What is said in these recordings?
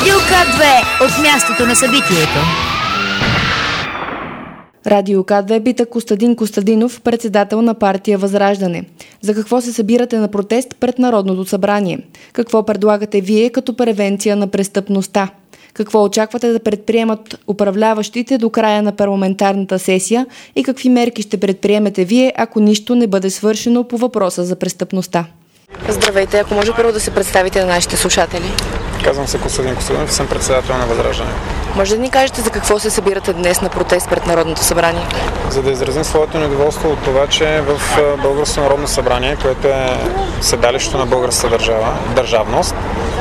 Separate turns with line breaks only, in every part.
Радио К2 от мястото на събитието.
Радио К2 пита Костадин Костадинов, председател на партия Възраждане. За какво се събирате на протест пред Народното събрание? Какво предлагате вие като превенция на престъпността? Какво очаквате да предприемат управляващите до края на парламентарната сесия и какви мерки ще предприемете вие, ако нищо не бъде свършено по въпроса за престъпността?
Здравейте, ако може първо да се представите на нашите слушатели.
Казвам се Костадин Костадинов и съм председател на Възраждане.
Може да ни кажете за какво се събирате днес на протест пред Народното събрание?
За да изразим своето недоволство от това, че в Българското народно събрание, което е седалището на българската държавност,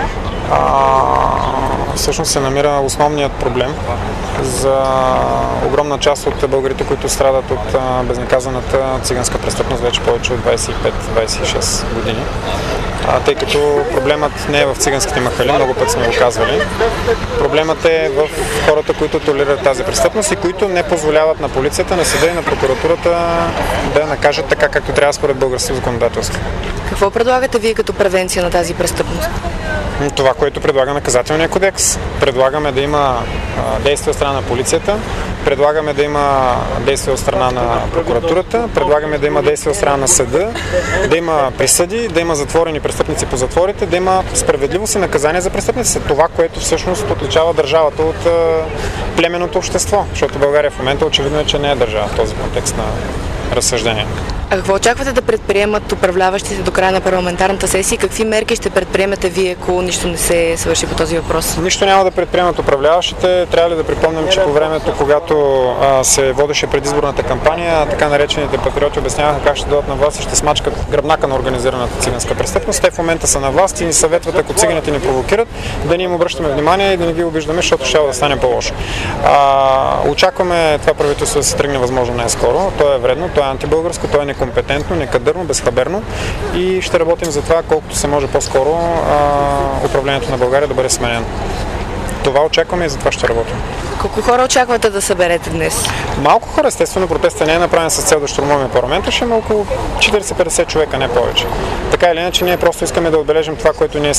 всъщност се намира основният проблем за огромна част от българите, които страдат от безнаказаната циганска престъпност вече повече от 25-26 години. Тъй като проблемът не е в циганските махали, много път сме го казвали. Проблемът е в хората, които толерират тази престъпност и които не позволяват на полицията, на съда и на прокуратурата да накажат така, както трябва според българското законодателство.
Какво предлагате вие като превенция на тази престъпност?
Това, което предлага наказателния кодекс. Предлагаме да има действия от страна на полицията, предлагаме да има действия от страна на прокуратурата, предлагаме да има действия от страна на съда, да има присъди, да има затворени престъпници по затворите, да има справедливост и наказание за престъпниците. Това, което всъщност отличава държавата от племенното общество, защото България в момента очевидно е, че не е държава в този контекст на разсъждение.
А какво очаквате да предприемат управляващите до края на парламентарната сесия? Какви мерки ще предприемете вие, ако нищо не се свърши по този въпрос?
Нищо няма да предприемат управляващите. Трябва ли да припомням, че по времето, когато се водеше предизборната кампания, така наречените патриоти обясняваха как ще дойдат на власт и ще смачкат гръбнака на организираната циганска престъпност. Те в момента са на власт и ни съветват, ако циганите ни провокират, да ни им обръщаме внимание и да не ги обиждаме, защото ще да стане по-лошо. Очакваме това правителство да се тръгне възможно най-скоро. То е вредно, то е антибългарско, то е некомпетентно, некадърно, безхаберно и ще работим за това колкото се може по-скоро управлението на България да бъде сменено. Това очакваме и за това ще работим.
Колко хора очаквате да съберете днес?
Малко хора, естествено, протестът не е направен с цел да щурмуваме парламента, ще има около 40-50 човека, не повече. Така или иначе, ние просто искаме да отбележим това, което ние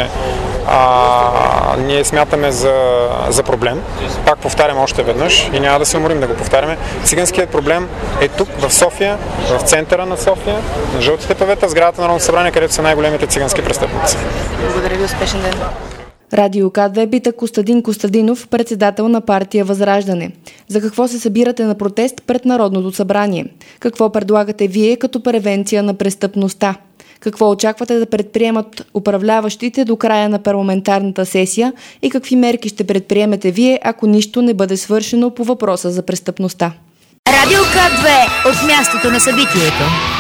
смятаме за проблем. Пак повтарям още веднъж и няма да се уморим да го повтаряме. Циганският проблем е тук, в София, в центъра на София, на жълтите павета, в сградата на Народното събрание, където са най-големите цигански престъпници.
Благодаря ви, успешен ден.
Радио К2 пита Костадин Костадинов, председател на партия Възраждане. За какво се събирате на протест пред Народното събрание? Какво предлагате вие като превенция на престъпността? Какво очаквате да предприемат управляващите до края на парламентарната сесия и какви мерки ще предприемете вие, ако нищо не бъде свършено по въпроса за престъпността?
Радио К2 от мястото на събитието.